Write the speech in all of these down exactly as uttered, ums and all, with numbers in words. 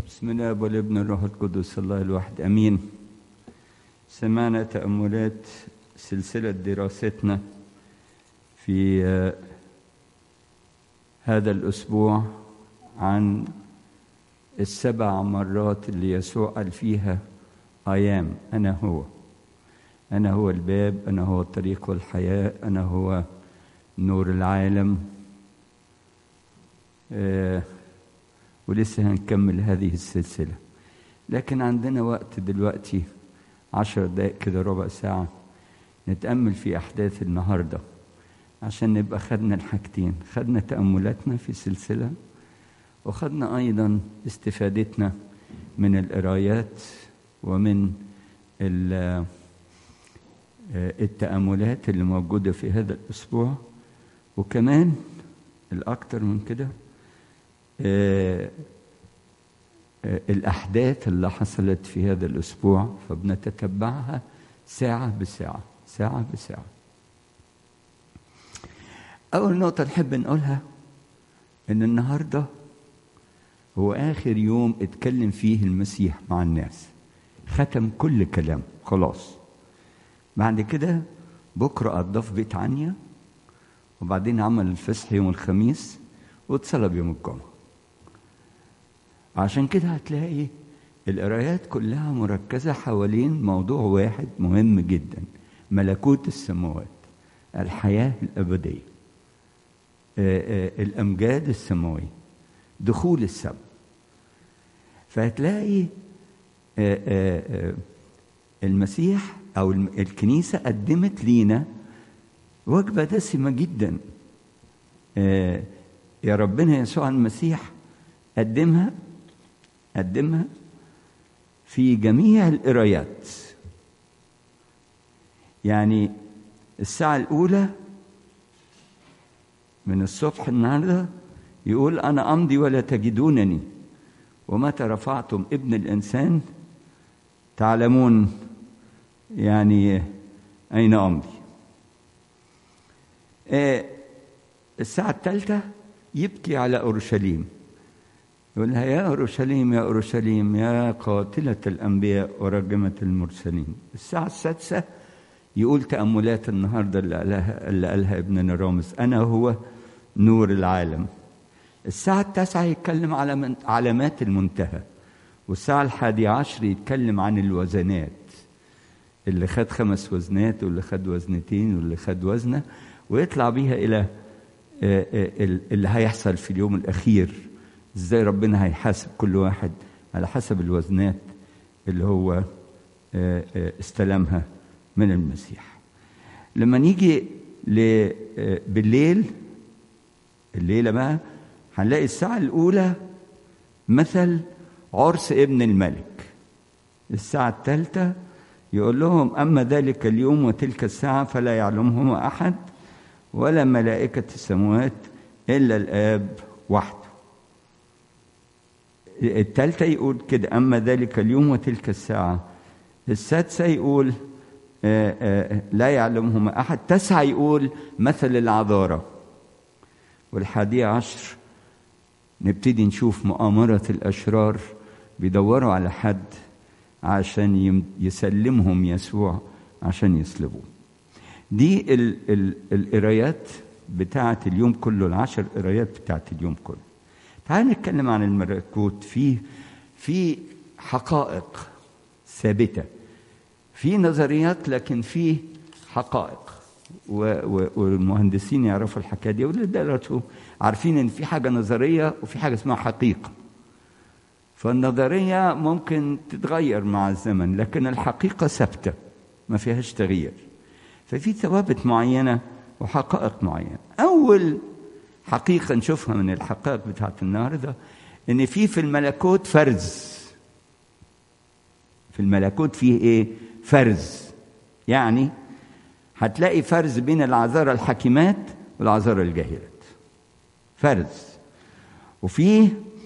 بسم الله والابن الروح القدس الله الواحد امين. سمعنا تأملات سلسلة دراستنا في هذا الأسبوع عن السبع مرات اللي يسوع قال فيها أيام أنا هو أنا هو الباب، أنا هو الطريق والحياة، أنا هو نور العالم. آه ولسه هنكمل هذه السلسلة، لكن عندنا وقت دلوقتي عشر دقائق كده، ربع ساعة نتأمل في أحداث النهاردة عشان نبقى خدنا الحاجتين، خدنا تأملاتنا في سلسلة وخدنا أيضا استفادتنا من القرايات ومن التأملات اللي موجودة في هذا الأسبوع، وكمان الأكثر من كده آه آه الأحداث اللي حصلت في هذا الأسبوع، فبنتتبعها ساعة بساعة ساعة بساعة. أول نقطة نحب نقولها إن النهاردة هو آخر يوم اتكلم فيه المسيح مع الناس، ختم كل كلام خلاص. بعد كده بكرة قضى في بيت عنيا، وبعدين عمل الفصح يوم الخميس واتصلب يوم الجمعة. عشان كده هتلاقي القرايات كلها مركزة حوالين موضوع واحد مهم جدا: ملكوت السماوات، الحياة الأبدية، الأمجاد السماوية، دخول السماء. فهتلاقي المسيح أو الكنيسة قدمت لينا وجبة دسمة جدا. يا ربنا يسوع المسيح قدمها قدمها في جميع القرايات. يعني الساعة الأولى من الصبح النهارده يقول أنا أمضي ولا تجدونني، ومتى رفعتم ابن الإنسان تعلمون يعني أين أمضي. آه الساعة الثالثة يبكي على أورشليم، يقول لها يا أورشليم يا أورشليم يا قاتلة الأنبياء ورجمة المرسلين. الساعة السادسة يقول تأملات النهاردة اللي قالها, اللي قالها ابننا رامز: أنا هو نور العالم. الساعة التاسعة يتكلم على علامات المنتهى، والساعة الحادية عشر يتكلم عن الوزنات، اللي خد خمس وزنات واللي خد وزنتين واللي خد وزنة، ويطلع بيها إلى اللي هيحصل في اليوم الأخير، إزاي ربنا هيحاسب كل واحد على حسب الوزنات اللي هو استلمها من المسيح. لما نيجي بالليل، الليلة بقى هنلاقي الساعة الأولى مثل عرس ابن الملك. الساعة الثالثة يقول لهم أما ذلك اليوم وتلك الساعة فلا يعلمهما أحد ولا ملائكة السماوات إلا الآب وحده. الثالثة يقول كده أما ذلك اليوم وتلك الساعة. السادسة يقول آآ آآ لا يعلمهما أحد. تسعة يقول مثل العذارى. والحادية عشر نبتدي نشوف مؤامرة الأشرار بيدوروا على حد عشان يسلمهم يسوع عشان يصلبوه. دي ال ال القرايات بتاعة اليوم كله، العشر قرايات بتاعة اليوم كله. تعال نتكلم عن الملكوت. فيه في حقائق ثابتة، في نظريات، لكن في حقائق، والمهندسين يعرفوا الحكاية دي، واللي عارفين ان في حاجة نظرية وفي حاجة اسمها حقيقة. فالنظرية ممكن تتغير مع الزمن، لكن الحقيقة ثابتة ما فيهاش تغيير. ففي ثوابت معينة وحقائق معينة. أول حقيقة نشوفها من الحقائق بتاعت النهاردة إن في في الملكوت فرز. في الملكوت فيه إيه؟ فرز. يعني هتلاقي فرز بين العذارى الحكيمات والعذارى الجاهلات، فرز. وفيه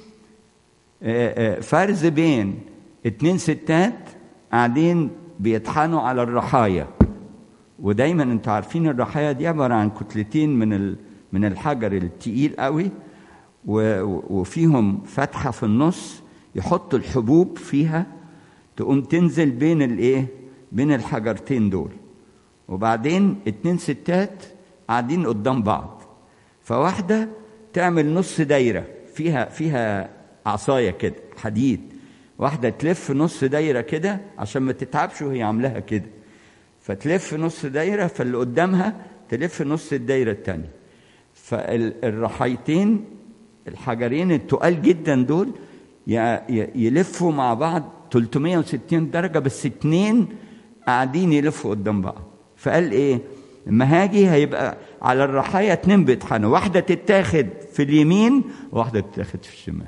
فرز بين اتنين ستات قاعدين بيطحنوا على الرحايا. ودايما انتوا عارفين الرحايا دي عبارة عن كتلتين من من الحجر التقيل قوي، وفيهم فتحة في النص يحط الحبوب فيها تقوم تنزل بين الايه بين الحجرتين دول، وبعدين اتنين ستات قاعدين قدام بعض، فواحده تعمل نص دايره فيها فيها عصايه كده حديد، واحده تلف نص دايره كده عشان ما تتعبش وهي عاملاها كده، فتلف نص دايره، فاللي قدامها تلف نص الدايره الثانيه، فالرحيتين الحجرين التقال جدا دول يلفوا مع بعض ثلاثمائة وستين درجه، بس اتنين قاعدين يلفوا قدام بعض. فقال ايه؟ لما هاجي هيبقى على الرحايا اتنين بيطحنوا، واحده تتاخد في اليمين وواحده تتاخد في الشمال.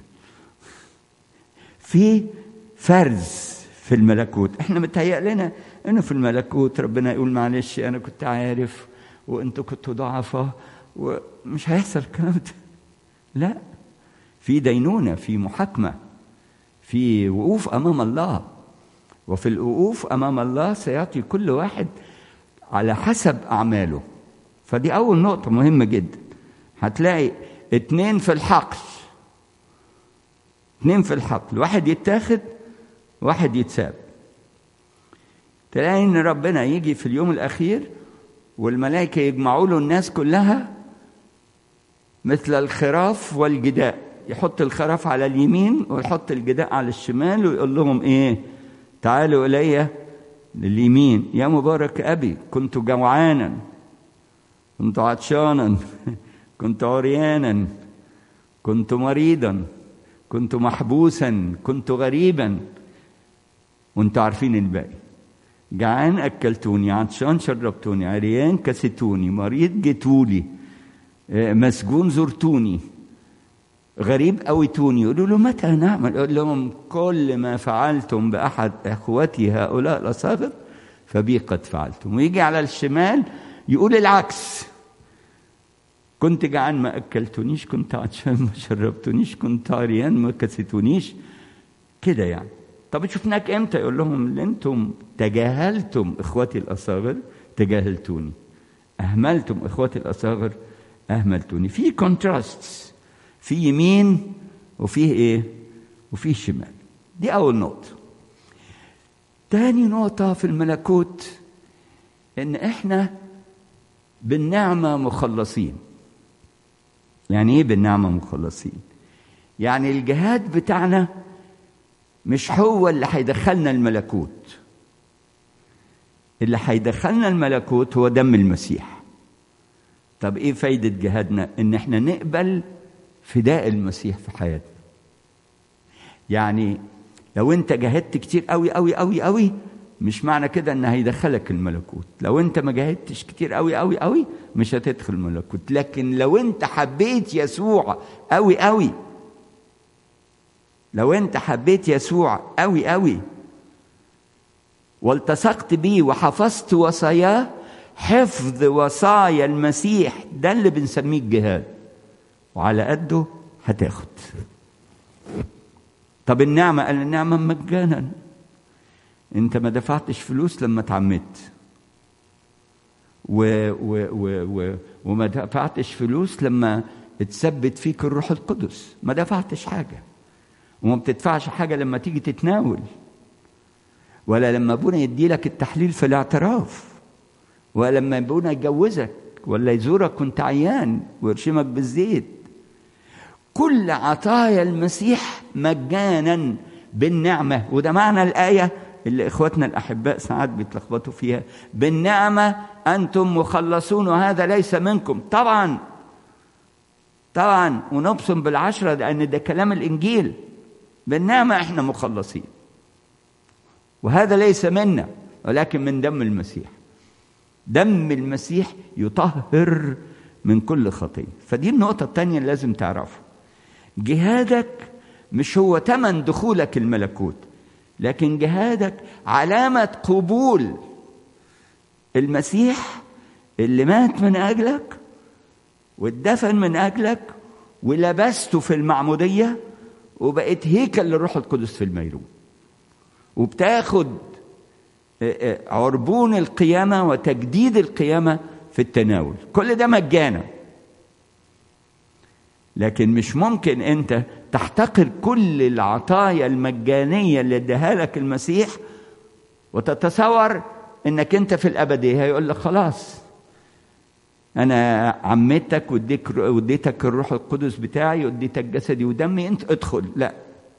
في فرز في الملكوت. احنا متهيأ لنا انه في الملكوت ربنا يقول معلش انا كنت عارف وانتوا كنتوا ضعفاء ومش هيحصل الكلام ده. لا، في دينونه، في محاكمه، في وقوف امام الله، وفي الوقوف امام الله سيعطي كل واحد على حسب اعماله. فدي اول نقطه مهمه جدا. هتلاقي اتنين في الحقل، اتنين في الحقل، واحد يتاخد واحد يتساب. تلاقي ان ربنا يجي في اليوم الاخير والملائكه يجمعوا له الناس كلها مثل الخراف والجداء، يحط الخراف على اليمين ويحط الجداء على الشمال ويقول لهم ايه؟ تعالوا الي لليمين يا مبارك ابي، كنت جوعانا، كنت عطشانا، كنت عريانا، كنت مريضا، كنت محبوسا، كنت غريبا، وانتوا عارفين الباقي. جعان اكلتوني، عطشان شربتوني، عريان كستوني، مريض جيتولي، مسجون زرتوني، غريب قويتوني. يقولوا له متى نعمل؟ يقول لهم كل ما فعلتم باحد اخوتي هؤلاء الاصاغر فبي قد فعلتم. ويجي على الشمال يقول العكس، كنت جعان ما اكلتونيش، كنت عطشان ما شربتونيش، كنت عريان ما كسيتونيش، كده يعني. طب شفناك امتى؟ يقول لهم اللي انتم تجاهلتم اخوتي الاصاغر تجاهلتوني، اهملتم اخوتي الاصاغر اهملتوني. في كونتراست، في يمين وفيه ايه وفيه شمال. دي اول نقطه. تاني نقطه في الملكوت ان احنا بالنعمه مخلصين. يعني ايه بالنعمه مخلصين؟ يعني الجهاد بتاعنا مش هو اللي هيدخلنا الملكوت، اللي هيدخلنا الملكوت هو دم المسيح. طب ايه فايده جهادنا؟ ان احنا نقبل فداء المسيح في حياتنا. يعني لو انت جاهدت كتير قوي قوي قوي قوي مش معنى كده ان هيدخلك الملكوت. لو انت ما جاهدتش كتير قوي قوي قوي مش هتدخل الملكوت. لكن لو انت حبيت يسوع قوي قوي، لو انت حبيت يسوع قوي قوي والتصقت بيه وحفظت وصاياه، حفظ وصايا المسيح ده اللي بنسميه الجهاد، وعلى قده هتاخد. طب النعمة؟ قال النعمة مجانا، انت ما دفعتش فلوس لما اتعمدت، و و و و وما دفعتش فلوس لما اتثبت فيك الروح القدس، ما دفعتش حاجة، وما بتدفعش حاجة لما تيجي تتناول، ولا لما ابونا يدي لك التحليل في الاعتراف، ولا لما ابونا يجوزك ولا يزورك وانت عيان ويرشمك بالزيت. كل عطايا المسيح مجانا بالنعمة. وده معنى الآية اللي إخواتنا الأحباء ساعات بيتلخبطوا فيها، بالنعمة أنتم مخلصون وهذا ليس منكم. طبعا طبعا ونبصم بالعشرة لأن ده كلام الإنجيل. بالنعمة إحنا مخلصين، وهذا ليس منا ولكن من دم المسيح. دم المسيح يطهر من كل خطية. فدي النقطة الثانية اللي لازم تعرفها. جهادك مش هو تمن دخولك الملكوت، لكن جهادك علامة قبول المسيح اللي مات من أجلك واتدفن من أجلك ولبسته في المعمودية وبقيت هيكل للروح القدس في الميرون، وبتاخد عربون القيامة وتجديد القيامة في التناول. كل ده مجانا. لكن مش ممكن أنت تحتقر كل العطايا المجانية اللي اداها لك المسيح وتتصور إنك أنت في الأبدية. هيقول لك خلاص أنا عمتك وديتك الروح القدس بتاعي وديتك جسدي ودمي، أنت ادخل. لا،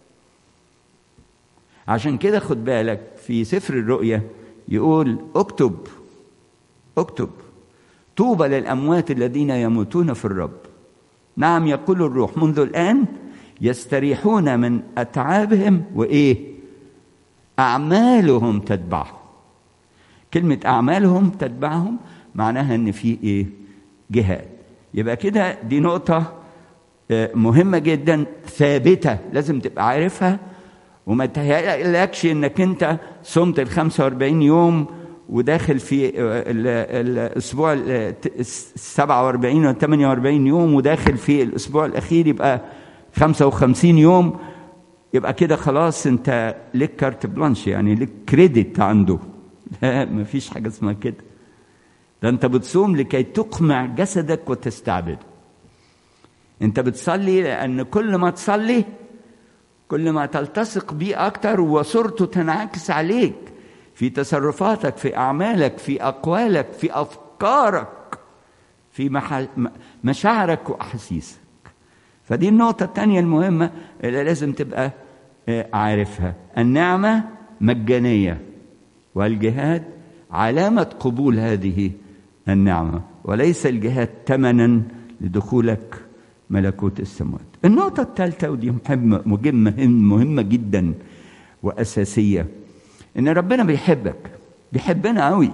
عشان كده خد بالك في سفر الرؤيا يقول اكتب اكتب طوبى للأموات الذين يموتون في الرب. نعم يقول الروح منذ الآن يستريحون من أتعابهم وإيه؟ أعمالهم تتبعهم. كلمة أعمالهم تتبعهم معناها إن في إيه؟ جهاد. يبقى كده دي نقطة مهمة جدا ثابتة لازم تبقى عارفها، وما تهيألكش إنك أنت صمت الخمسة واربعين يوم وداخل في الأسبوع السبعة واربعين والثمانية واربعين يوم وداخل في الأسبوع الأخير يبقى خمسة وخمسين يوم، يبقى كده خلاص أنت لك كارت بلانش، يعني لك كريدت عنده. لا، مفيش حاجة اسمها كده. ده أنت بتصوم لكي تقمع جسدك وتستعبده. أنت بتصلي لأن كل ما تصلي كل ما تلتصق بيه أكتر وصورته تنعكس عليك في تصرفاتك، في أعمالك، في أقوالك، في أفكارك، في محل مشاعرك وأحاسيسك. فدي النقطة الثانية المهمة اللي لازم تبقى عارفها. النعمة مجانية والجهاد علامة قبول هذه النعمة، وليس الجهاد ثمنا لدخولك ملكوت السماوات. النقطة الثالثة ودي مهمة مهمة جدا وأساسية، إن ربنا بيحبك، بيحبنا قوي،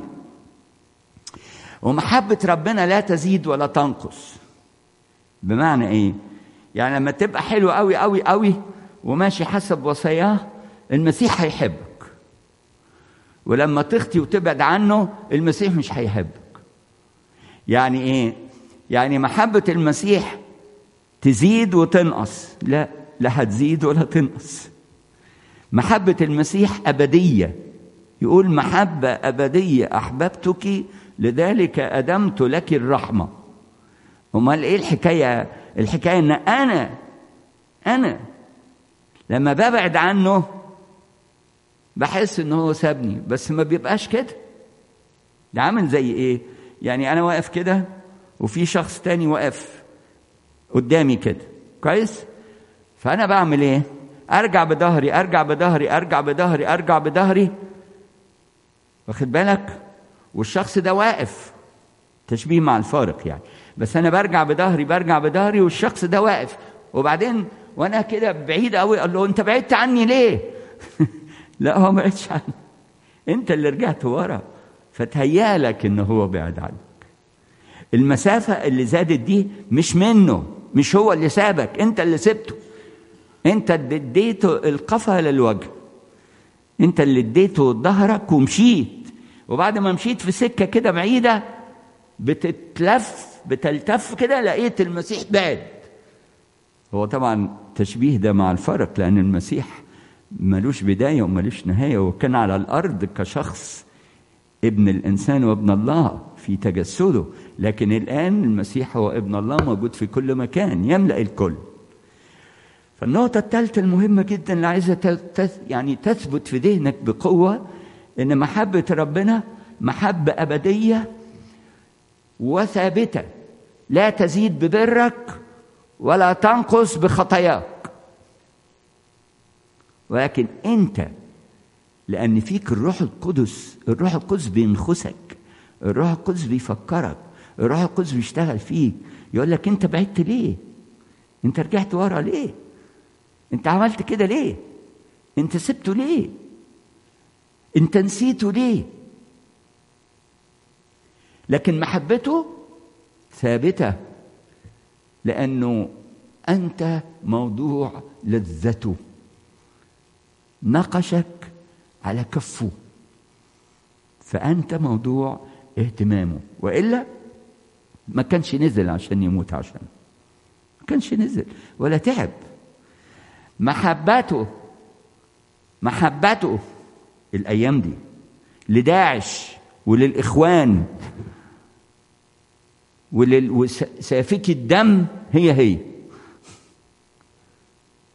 ومحبة ربنا لا تزيد ولا تنقص. بمعنى إيه؟ يعني لما تبقى حلو قوي قوي قوي وماشي حسب وصاياه المسيح هيحبك، ولما تخطي وتبعد عنه المسيح مش هيحبك. يعني إيه؟ يعني محبة المسيح تزيد وتنقص؟ لا، لا هتزيد ولا تنقص. محبة المسيح أبدية، يقول محبة أبدية أحببتك لذلك أدمت لك الرحمة. أمال إيه الحكاية؟ الحكاية إن أنا أنا لما ببعد عنه بحس إنه هو سابني، بس ما بيبقاش كده. ده عامل زي إيه؟ يعني أنا واقف كده وفي شخص تاني واقف قدامي كده، كويس؟ فأنا بعمل إيه؟ أرجع بظهري أرجع بظهري أرجع بظهري أرجع بظهري، واخد بالك؟ والشخص ده واقف، تشبيه مع الفارق يعني، بس أنا برجع بظهري برجع بظهري والشخص ده واقف، وبعدين وأنا كده بعيد قوي أقول له أنت بعدت عني ليه؟ لا، هو ما بعدش عني، أنت اللي رجعت ورا، فتهيألك إن هو بعد عنك. المسافة اللي زادت دي مش منه، مش هو اللي سابك، أنت اللي سبته. أنت اللي اديته القفا للوجه، أنت اللي اديته ظهرك ومشيت، وبعد ما مشيت في سكة كده بعيدة بتتلف بتلتف كده لقيت المسيح بعد. هو طبعا تشبيه ده مع الفرق، لأن المسيح ملوش بداية وملوش نهاية، وكان على الأرض كشخص ابن الإنسان وابن الله في تجسده، لكن الآن المسيح هو ابن الله موجود في كل مكان يملأ الكل. فالنقطة الثالثة المهمة جدا اللي عايزة يعني تثبت في ذهنك بقوة، إن محبة ربنا محبة أبدية وثابتة، لا تزيد ببرك ولا تنقص بخطاياك، ولكن أنت لأن فيك الروح القدس، الروح القدس بينخسك، الروح القدس بيفكرك، الروح القدس بيشتغل فيك، يقول لك أنت بعدت ليه؟ أنت رجعت ورا ليه؟ أنت عملت كده ليه؟ أنت سبته ليه؟ أنت نسيته ليه؟ لكن محبته ثابتة، لأنه أنت موضوع لذته، نقشك على كفه، فأنت موضوع اهتمامه، وإلا ما كانش نزل عشان يموت، عشان ما كانش نزل ولا تعب. محبته محبته الأيام دي لداعش وللإخوان وسافكي الدم هي هي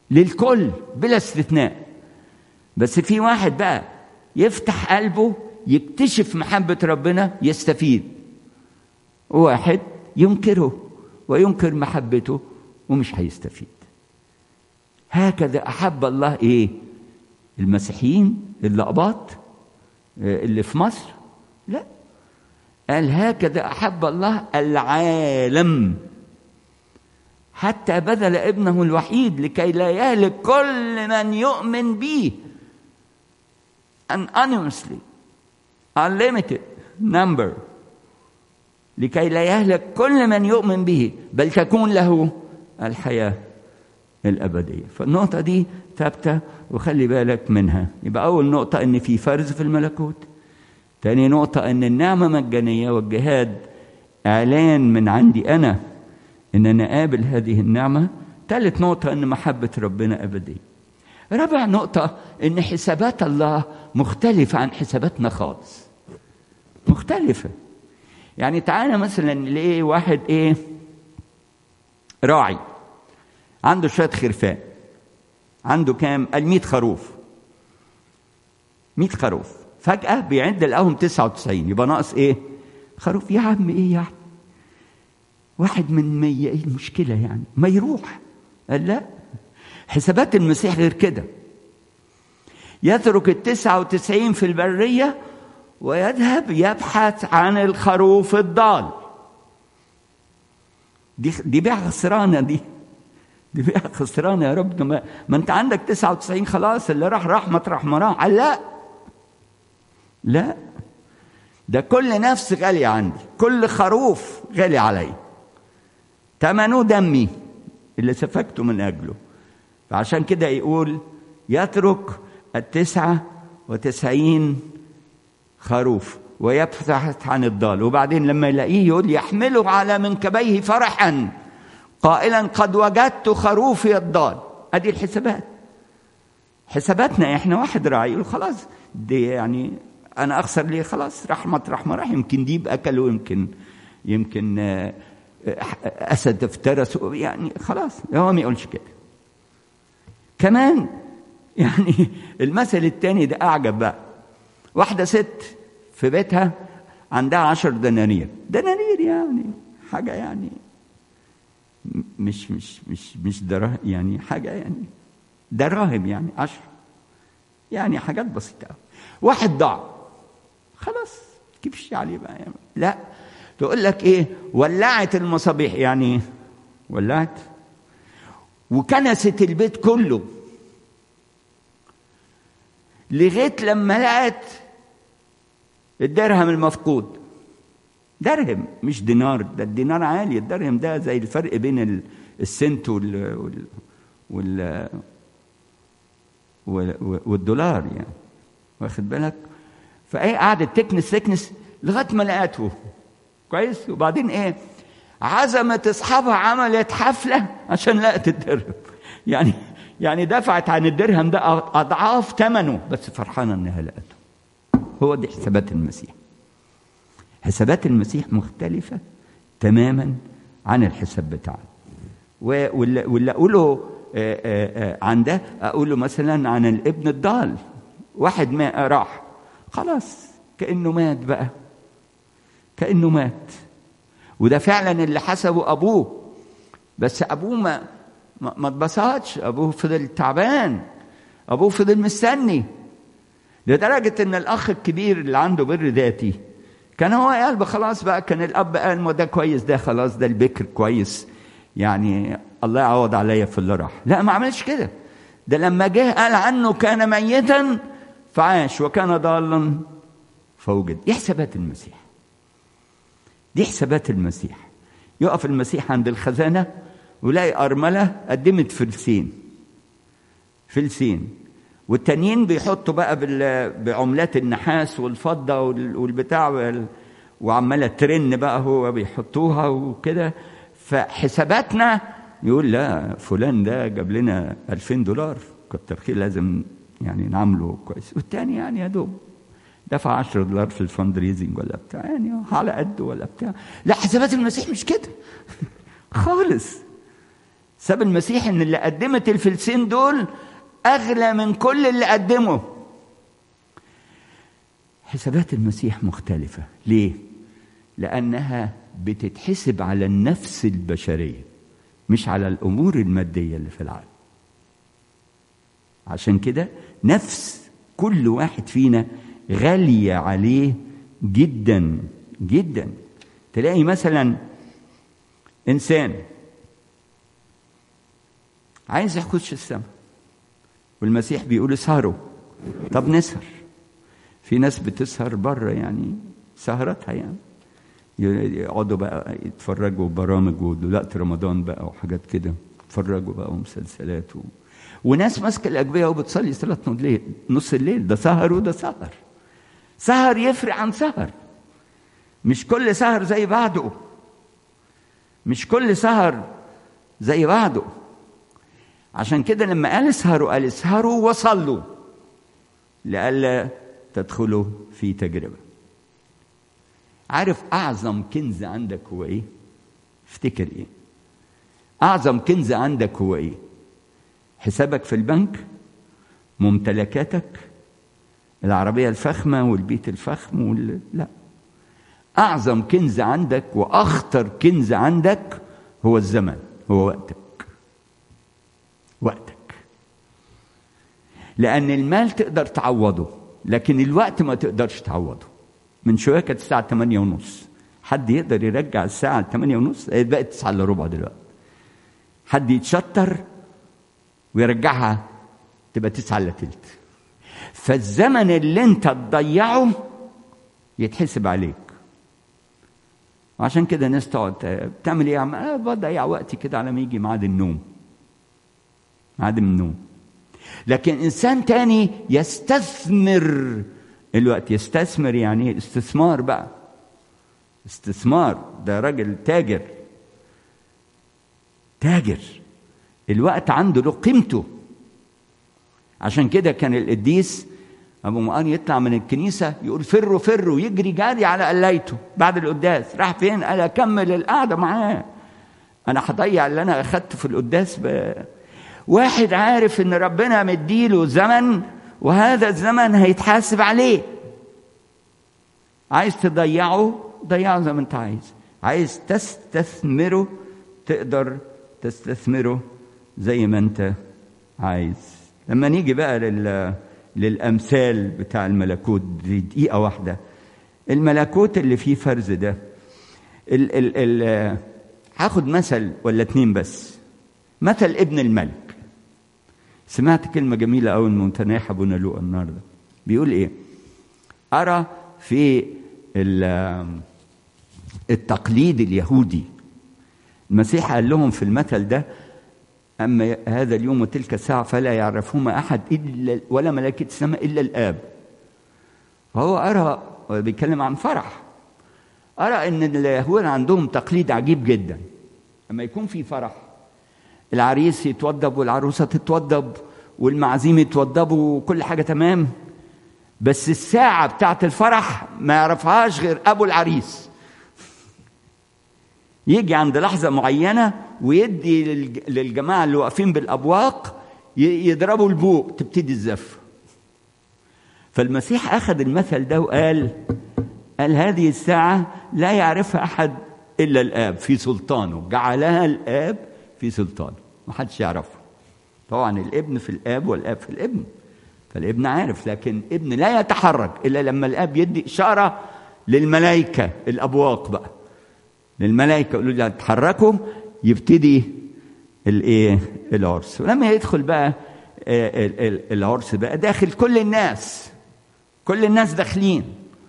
للكل بلا استثناء. بس في واحد بقى يفتح قلبه يكتشف محبة ربنا يستفيد، واحد ينكره وينكر محبته ومش هيستفيد. هكذا أحب الله إيه؟ المسيحيين اللقباط اللي في مصر؟ لا، قال هكذا أحب الله العالم حتى بذل ابنه الوحيد لكي لا يهلك كل من يؤمن به anonymously unlimited number، لكي لا يهلك كل من يؤمن به بل تكون له الحياة الأبدية. فالنقطة دي ثابتة وخلي بالك منها. يبقى أول نقطة إن في فرز في الملكوت، تاني نقطة إن النعمة مجانية والجهاد إعلان من عندي أنا إن أنا قابل هذه النعمة. ثالث نقطة إن محبة ربنا أبدية. رابع نقطة إن حسابات الله مختلفة عن حساباتنا خالص، مختلفة. يعني تعالى مثلا ليه واحد إيه راعي عنده شوية خرفان، عنده كام؟ قال مئة خروف، مئة خروف، فجأة بيعد لقاهم تسعة وتسعين، يبقى ناقص إيه؟ خروف. يا عم إيه يعني؟ واحد من مية، إيه المشكلة يعني؟ ما يروح. قال لا، حسابات المسيح غير كده. يترك التسعة وتسعين في البرية ويذهب يبحث عن الخروف الضال. دي دي بيع خسرانة، دي دي بيع خسرانة يا رب. ما, ما أنت عندك تسعة وتسعين خلاص، اللي راح راح مطرح ما راح. لا لا، ده كل نفس غالية عندي، كل خروف غالي علي، ثمنه دمي اللي سفكته من أجله. فعشان كده يقول يترك التسعة وتسعين خروف ويبحث عن الضال. وبعدين لما يلاقيه يقول يحمله على منكبيه فرحا قائلا قد وجدت خروفي الضال. ادي الحسابات، حساباتنا احنا. واحد راعي يقول خلاص دي يعني انا اخسر ليه؟ خلاص راح مطرح ما راح، يمكن ديب اكله، يمكن يمكن اسد افترس، يعني خلاص. هو ما يقولش كده. كمان يعني المثل التاني ده اعجب بقى. واحده ست في بيتها عندها عشر دنانير، دنانير يعني حاجه يعني مش مش مش مش دراهم، يعني حاجه يعني دراهم، يعني عشر، يعني حاجات بسيطه. واحد ضاع، خلاص كيفش عليه بقى يعني. لا، تقول لك ايه؟ ولعت المصابيح، يعني ولعت وكنست البيت كله لغايه لما لقت الدرهم المفقود. درهم مش دينار، ده الدينار عالي، الدرهم ده زي الفرق بين السنت وال وال وال والدولار يعني، واخد بالك؟ فايه قعدت تكنس تكنس لغايه ما لقته كويس. وبعدين ايه؟ عزمت اصحابها، عملت حفله عشان لقت الدرهم. يعني يعني دفعت عن الدرهم ده اضعاف ثمنه، بس فرحانه انها لقته. هو دي حسابات المسيح. حسابات المسيح مختلفه تماما عن الحساب بتاعنا. واللي اقوله عن ده اقوله مثلا عن الابن الضال. واحد ما راح خلاص كانه مات بقى، كانه مات. وده فعلا اللي حسبه ابوه، بس ابوه ما ما اتبسطش، ابوه فضل تعبان، ابوه فضل مستني، لدرجه ان الاخ الكبير اللي عنده بر ذاتي كان هو قال خلاص بقى، كان الاب قال ما ده كويس، ده خلاص ده البكر كويس، يعني الله يعوض عليا في اللي راح. لا، ما عملش كده. ده لما جه قال عنه كان ميتا فعاش وكان ضالا فوجد. دي حسابات المسيح، دي حسابات المسيح. يقف المسيح عند الخزانه ولاقي أرملة قدمت فلسين فلسين، والتانيين بيحطوا بقى بعملات النحاس والفضة والبتاع، وعمالة ترن بقى هو بيحطوها وكده. فحساباتنا يقول لا فلان ده جاب لنا ألفين دولار، كتر خير، لازم يعني نعمله كويس. والتاني يعني يا دوب دفع عشرة دولار في الفندريزنج ولا بتاع، يعني على قده ولا بتاع. لا، حسابات المسيح مش كده خالص. حساب المسيح ان اللي قدمت الفلسين دول اغلى من كل اللي قدمه. حسابات المسيح مختلفة. ليه؟ لأنها بتتحسب على النفس البشرية مش على الأمور المادية اللي في العالم. عشان كده نفس كل واحد فينا غالية عليه جدا جدا. تلاقي مثلا إنسان عايز يخش السماء والمسيح بيقول اسهروا. طب نسهر. في ناس بتسهر بره يعني سهرتها يعني يقعدوا بقى يتفرجوا برامج ودلوقتي رمضان بقى وحاجات كده، يتفرجوا بقى ومسلسلات و... وناس ماسكه الاجبيه وبتصلي صلاه نص الليل. ده سهر وده سهر. سهر يفرق عن سهر. مش كل سهر زي بعضه. مش كل سهر زي بعضه. عشان كده لما قال اسهروا قال اسهروا وصلوا لئلا تدخلوا في تجربة. عارف أعظم كنز عندك هو إيه؟ افتكر إيه؟ أعظم كنز عندك هو إيه؟ حسابك في البنك؟ ممتلكاتك؟ العربية الفخمة والبيت الفخم وال... لا. أعظم كنز عندك وأخطر كنز عندك هو الزمن، هو وقتك. وقتك. لأن المال تقدر تعوضه لكن الوقت ما تقدرش تعوضه. من شوية كانت الساعة ثمانية ونص. حد يقدر يرجع الساعة ثمانية ونص؟ بقت تسعة إلا ربع دلوقتي. حد يتشطر ويرجعها تبقى تسعة إلا تلت. فالزمن اللي انت تضيعه يتحسب عليك. وعشان كده الناس تقعد بتعمل ايه يا عم؟ أه بضيع وقتي كده على ما يجي ميعاد النوم. ميعاد النوم. لكن إنسان تاني يستثمر الوقت. يستثمر يعني استثمار بقى. استثمار. ده راجل تاجر. تاجر. الوقت عنده له قيمته. عشان كده كان القديس أبو مقار يطلع من الكنيسة يقول فروا فروا يجري جاري على قلايته بعد القداس. راح فين؟ قال أكمل القعدة معاه. أنا هضيع اللي أنا أخدته في القداس ب... واحد عارف ان ربنا مديله زمن وهذا الزمن هيتحاسب عليه. عايز تضيعه ضيعه زي ما انت عايز. عايز تستثمره تقدر تستثمره زي ما انت عايز. لما نيجي بقى لل... للأمثال بتاع الملكوت دي دقيقة واحدة. الملكوت اللي فيه فرز ده ال... ال... ال... هاخد مثل ولا اتنين بس. مثل ابن الملك. سمعت كلمة جميلة أوي من متناحى أبونا لوقا النهارده. بيقول إيه؟ أرى في التقليد اليهودي المسيح قال لهم في المثل ده أما هذا اليوم وتلك الساعة فلا يعرفهما أحد إلا ولا ملائكة السماء إلا الآب. فهو أرى بيتكلم عن فرح. أرى إن اليهود عندهم تقليد عجيب جدا. أما يكون في فرح العريس يتوضب والعروسة تتوضب والمعازيم يتوضبوا وكل حاجة تمام. بس الساعة بتاعت الفرح ما يعرفهاش غير أبو العريس. يجي عند لحظة معينة ويدي للجماعة اللي واقفين بالأبواق يضربوا البوق تبتدي الزفة. فالمسيح أخذ المثل ده وقال قال هذه الساعة لا يعرفها أحد إلا الآب في سلطانه. جعلها الآب في سلطانه. ما حدش يعرفه. طبعا الابن في الآب والآب في الابن. فالابن عارف لكن ابن لا يتحرك إلا لما الآب يدي إشارة للملائكة الأبواق بقى. للملائكة يقولوا له تحركوا يبتدي الايه العرس. ولما يدخل بقى العرس بقى داخل كل الناس. كل الناس داخلين.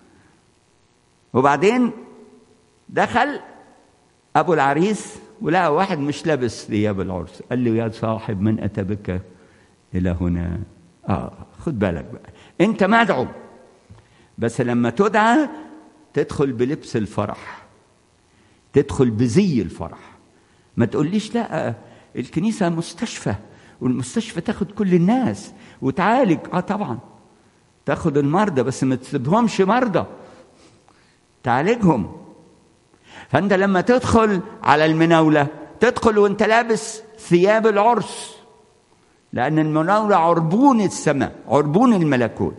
وبعدين دخل أبو العريس ولقى واحد مش لابس ثياب العرس. قال له يا صاحب من أتى بك إلى هنا؟ آه خد بالك بقى أنت مدعو بس لما تدعى تدخل بلبس الفرح. تدخل بزي الفرح. ما تقوليش لا الكنيسة مستشفى والمستشفى تاخد كل الناس وتعالج. آه طبعا تاخد المرضى بس ما تسيبهمش مرضى. تعالجهم. فأنت لما تدخل على المناولة تدخل وانت لابس ثياب العرس، لأن المناولة عربون السماء، عربون الملكوت.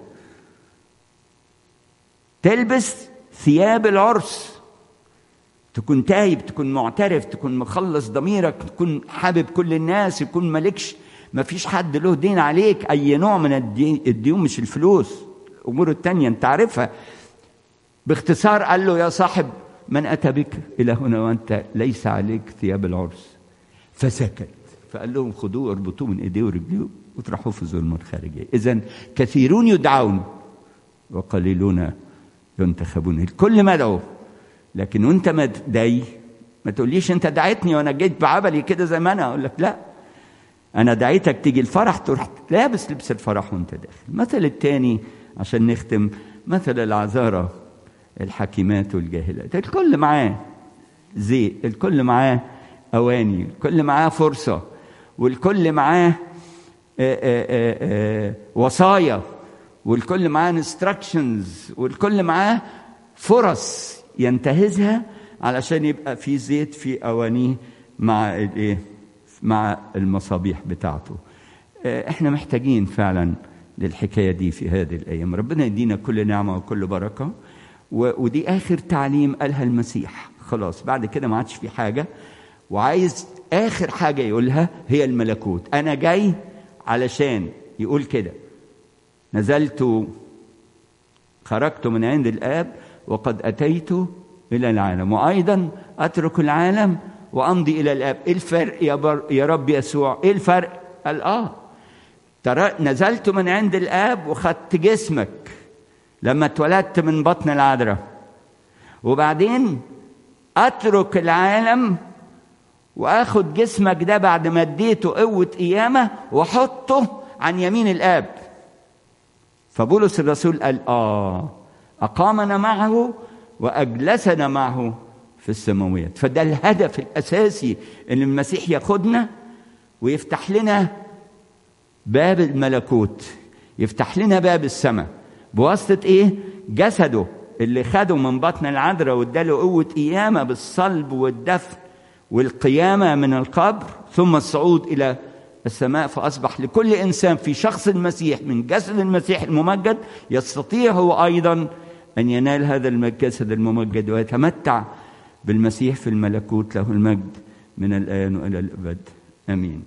تلبس ثياب العرس، تكون تايب، تكون معترف، تكون مخلص ضميرك، تكون حابب كل الناس، يكون مالكش، ما فيش حد له دين عليك، أي نوع من الديون، مش الفلوس، أمور التانية أنت عارفها. باختصار قال له: يا صاحب، من أتى بك إلى هنا وأنت ليس عليك ثياب العرس؟ فسكت. فقال لهم: خذوه اربطوه من ايديه ورجليه واطرحوه في الظلمة الخارجية. إذن كثيرون يدعون وقليلون ينتخبون. الكل مدعو، لكن وانت مدعي ما تقوليش انت دعيتني وانا جيت بعبلي كده زي ما انا. اقول لك لا، انا دعيتك تيجي الفرح تروح لابس لبس الفرح وانت داخل. المثل الثاني عشان نختم، مثل العذارى الحكيمات والجاهلات. الكل معاه زيت، الكل معاه اواني، الكل معاه فرصه، والكل معاه آآ آآ آآ وصايا، والكل معاه انستراكشنز، والكل معاه فرص ينتهزها علشان يبقى في زيت في اوانيه مع الايه، مع المصابيح بتاعته. احنا محتاجين فعلا للحكايه دي في هذه الايام. ربنا يدينا كل نعمه وكل بركه. ودي اخر تعليم قالها المسيح، خلاص بعد كده ما عادش في حاجه، وعايز اخر حاجه يقولها هي الملكوت. انا جاي علشان يقول كده: نزلت خرجت من عند الآب وقد أتيت إلى العالم، وأيضا أترك العالم وأمضي إلى الآب. إيه الفرق يا, بر... يا رب يسوع؟ إيه الفرق؟ قال آه ترى نزلت من عند الآب وخدت جسمك لما اتولدت من بطن العذراء، وبعدين أترك العالم وأخد جسمك ده بعد ما اديته قوة قيامة وحطه عن يمين الآب. فبولس الرسول قال آه أقامنا معه وأجلسنا معه في السماويات. فده الهدف الأساسي، إن المسيح ياخدنا ويفتح لنا باب الملكوت، يفتح لنا باب السماء بواسطة إيه؟ جسده اللي خده من بطن العذراء واداله قوة قيامة بالصلب والدفن والقيامة من القبر، ثم الصعود إلى السماء. فأصبح لكل إنسان في شخص المسيح من جسد المسيح الممجد يستطيع هو أيضا أن ينال هذا الجسد الممجد ويتمتع بالمسيح في الملكوت. له المجد من الآن وإلى الأبد، آمين.